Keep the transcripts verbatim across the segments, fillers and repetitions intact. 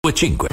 cinque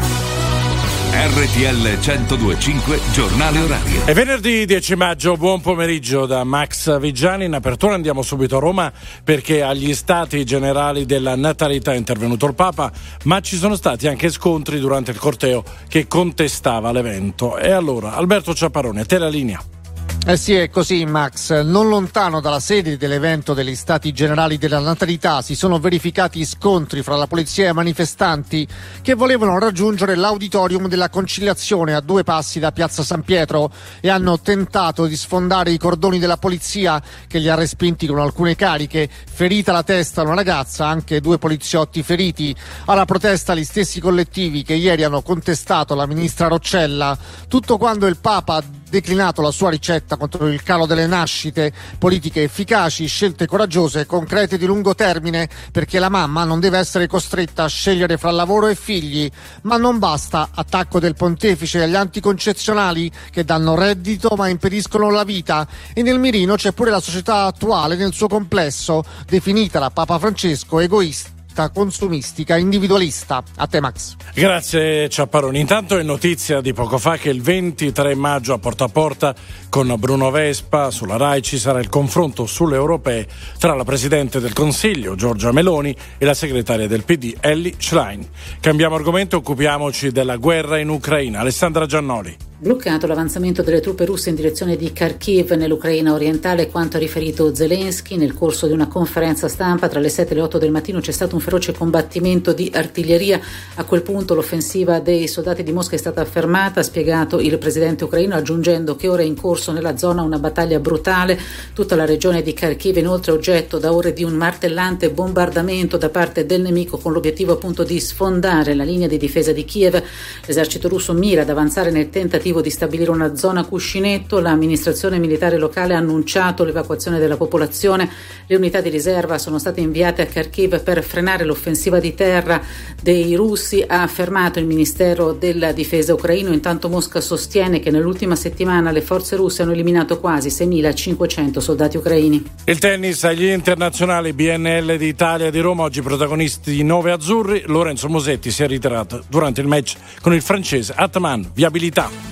R T L centodue e cinque giornale orario. È venerdì dieci maggio, buon pomeriggio da Max Vigiani. In apertura andiamo subito a Roma perché agli Stati Generali della Natalità è intervenuto il Papa, ma ci sono stati anche scontri durante il corteo che contestava l'evento. E allora, Alberto Ciapparone, a te la linea. Eh sì, è così, Max. Non lontano dalla sede dell'evento degli Stati Generali della Natalità si sono verificati scontri fra la polizia e i manifestanti che volevano raggiungere l'auditorium della Conciliazione a due passi da Piazza San Pietro e hanno tentato di sfondare i cordoni della polizia che li ha respinti con alcune cariche. Ferita la testa una ragazza, anche due poliziotti feriti. Alla protesta gli stessi collettivi che ieri hanno contestato la ministra Roccella. Tutto quando il Papa ha declinato la sua ricetta contro il calo delle nascite, politiche efficaci, scelte coraggiose e concrete di lungo termine, perché la mamma non deve essere costretta a scegliere fra lavoro e figli. Ma non basta, attacco del pontefice agli anticoncezionali che danno reddito ma impediscono la vita. E nel mirino c'è pure la società attuale nel suo complesso, definita da Papa Francesco egoista, consumistica, individualista. A te, Max. Grazie Ciapparoni. Intanto è notizia di poco fa che il ventitré maggio a Porta a Porta con Bruno Vespa sulla Rai ci sarà il confronto sulle europee tra la Presidente del Consiglio Giorgia Meloni e la segretaria del P D Elly Schlein. Cambiamo argomento, occupiamoci della guerra in Ucraina. Alessandra Giannoli. Bloccato l'avanzamento delle truppe russe in direzione di Kharkiv nell'Ucraina orientale, quanto ha riferito Zelensky nel corso di una conferenza stampa. Tra le sette e le otto del mattino c'è stato un feroce combattimento di artiglieria. A quel punto l'offensiva dei soldati di Mosca è stata fermata, ha spiegato il presidente ucraino, aggiungendo che ora è in corso nella zona una battaglia brutale. Tutta la regione di Kharkiv inoltre oggetto da ore di un martellante bombardamento da parte del nemico, con l'obiettivo appunto di sfondare la linea di difesa di Kiev. L'esercito russo mira ad avanzare nel tentativo di stabilire una zona cuscinetto. L'amministrazione militare locale ha annunciato l'evacuazione della popolazione. Le unità di riserva sono state inviate a Kharkiv per frenare l'offensiva di terra dei russi, ha affermato il Ministero della Difesa ucraino. Intanto Mosca sostiene che nell'ultima settimana le forze russe hanno eliminato quasi seimilacinquecento soldati ucraini. Il tennis agli internazionali B N L di Italia di Roma, oggi protagonisti nove azzurri. Lorenzo Musetti si è ritirato durante il match con il francese Atman. Viabilità.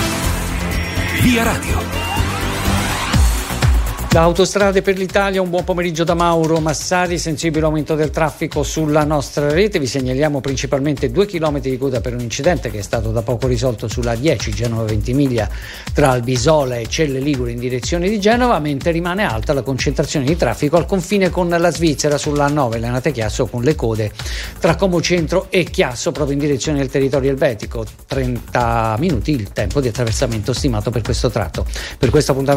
Via Radio. Da Autostrade per l'Italia un buon pomeriggio da Mauro Massari. Sensibile aumento del traffico sulla nostra rete, vi segnaliamo principalmente due chilometri di coda per un incidente che è stato da poco risolto sulla dieci Genova Ventimiglia tra Albisola e Celle Ligure in direzione di Genova, mentre rimane alta la concentrazione di traffico al confine con la Svizzera sulla A nove Lenate Chiasso, con le code tra Como Centro e Chiasso proprio in direzione del territorio elvetico. trenta minuti il tempo di attraversamento stimato per questo tratto. Per questo appuntamento